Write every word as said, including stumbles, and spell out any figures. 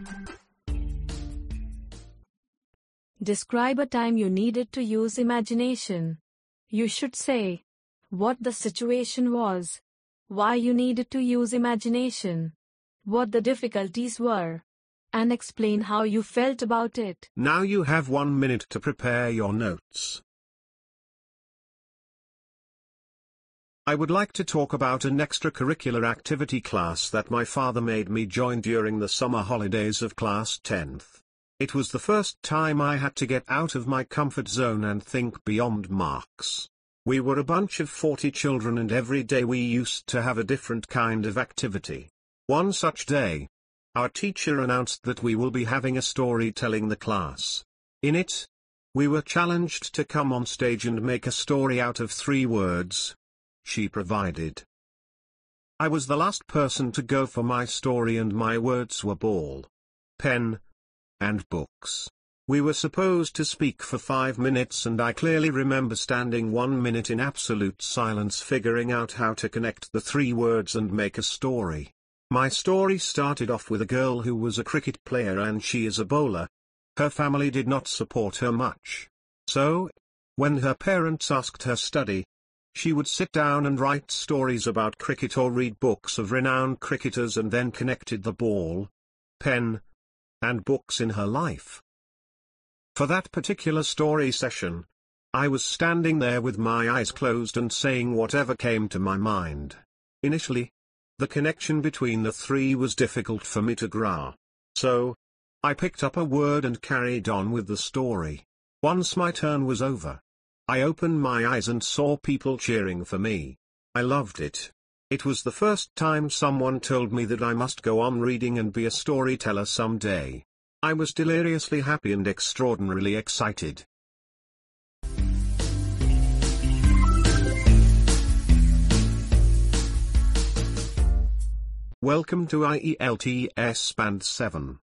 Describe a time you needed to use imagination. You should say what the situation was, why you needed to use imagination, what the difficulties were, and explain how you felt about it. Now you have one minute to prepare your notes. I would like to talk about an extracurricular activity class that my father made me join during the summer holidays of class tenth. It was the first time I had to get out of my comfort zone and think beyond marks. We were a bunch of forty children and every day we used to have a different kind of activity. One such day, our teacher announced that we will be having a storytelling the class. In it, we were challenged to come on stage and make a story out of three words. She provided. I was the last person to go for my story and my words were ball, pen, and books. We were supposed to speak for five minutes and I clearly remember standing one minute in absolute silence figuring out how to connect the three words and make a story. My story started off with a girl who was a cricket player and she is a bowler. Her family did not support her much. So, when her parents asked her study, she would sit down and write stories about cricket or read books of renowned cricketers and then connected the ball, pen, and books in her life. For that particular story session, I was standing there with my eyes closed and saying whatever came to my mind. Initially, the connection between the three was difficult for me to grasp. So, I picked up a word and carried on with the story. Once my turn was over, I opened my eyes and saw people cheering for me. I loved it. It was the first time someone told me that I must go on reading and be a storyteller someday. I was deliriously happy and extraordinarily excited. Welcome to I E L T S Band seven.